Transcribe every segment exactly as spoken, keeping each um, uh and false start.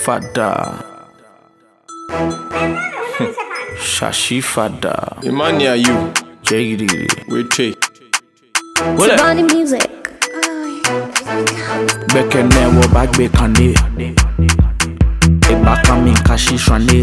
Fada. Shashi Fada. Imania you. Jiggy. Wait, take. Tabani music. Beke ne wo bag be kande. E baka min kashi shwane.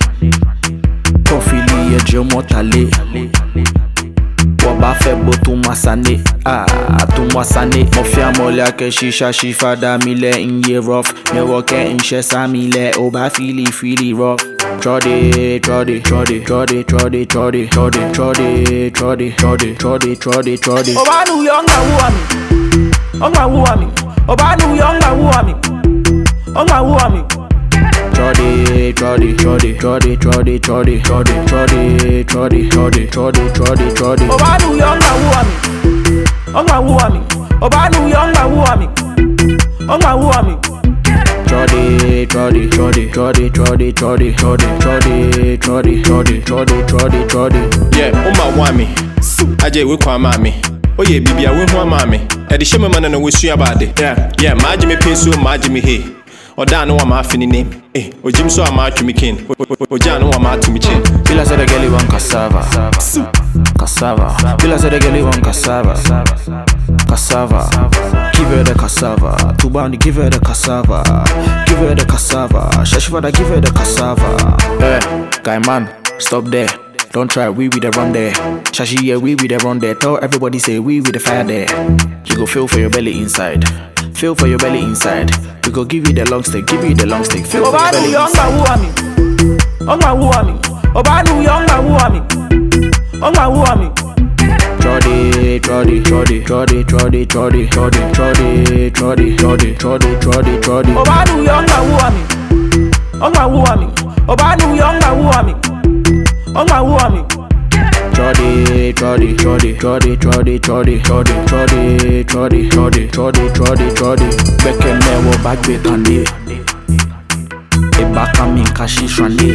Profili ye je motale. Waba febo tu masane. Ah, tu masane. Mofia molia ke shisha shifada mile inye rough. Me woke in shesa mile oba fili fili rough. Trody, trody, trody, trody, trody, trody, trody, trody, trody, trody, trody, trody, trody. Oba nu yonga wuami. Onga wuami. Oba nu yonga wuami. Onga wuami. Trody, trody, trody, trody, trody, trody, trody, trody, trody, trody, trody, trody, trody. Oba nu yonga wuami. Onga wuami. Oba nu yonga wuami. Onga wuami. Trody, trody, trody, trody, trody, trody, trody, trody, trody, trody, trody, trody, trody. Yeah, Oma wami. Aje we kwa mami. Oye bibia we ho mami. E de sheme man na we sua bade. Yeah, yeah, maji me peso, maji me he. Oda no wa ma afini name. Eh, ojim so ama atumi kin. Oja no wa ma atumi chin. Bila said the girl want cassava. Cassava. Bila said the girl want cassava. Cassava. Give her the cassava. Tubani give her the cassava. Give her the cassava. Shashivada give her the cassava. Eh, guy man, stop there. Don't try, we with the run there. Shashi, yeah, we with the run there. Tell everybody say we with the fire there. You go feel for your belly inside. Feel for your belly inside. We go give you the long stick, give you the long stick. Feel for your belly inside. Onga wuami. Obanu yonga wuami. Onga wuami. Trody, trody, trody, trody, trody, trody, trody, trody, trody, trody, trody, trody, trody. Obanu yonga wuami. Onga wuami. Obanu yonga wuami. Onga wuami. Trody, trody, trody, trody, trody, trody, trody, trody, trody, trody, trody, trody, trody. Beke ne wo bag be kande. E baka min kashi shwane.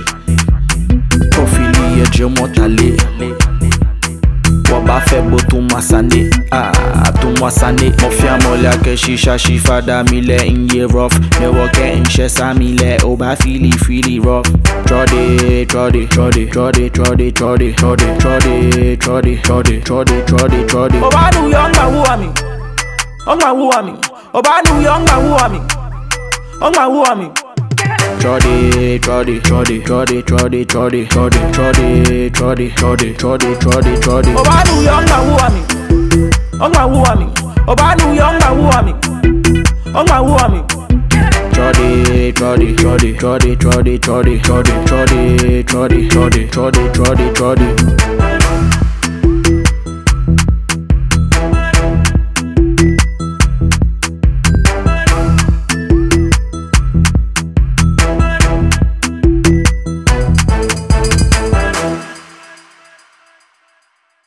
Profili ye je motale. Waba febo tu masane. Ah, tu masane. Mofia molia ke shisha shifada mile inye rough. Me woke in shesa mile oba fili fili rough. Trody, trody, trody, trody, trody, trody, trody, trody, trody, trody, trody, trody, trody. Oba nu yonga wuami. Onga wuami. Oba nu yonga wuami. Onga wuami. Trody, trody, trody, trody, trody, trody, trody, trody, trody, trody, trody, trody, trody. Oba nu yonga wuami. Onga wuami. Oba nu yonga wuami. Onga wuami. Trody, trody, trody, trody, trody, trody, trody, trody, trody, trody, trody, trody, trody.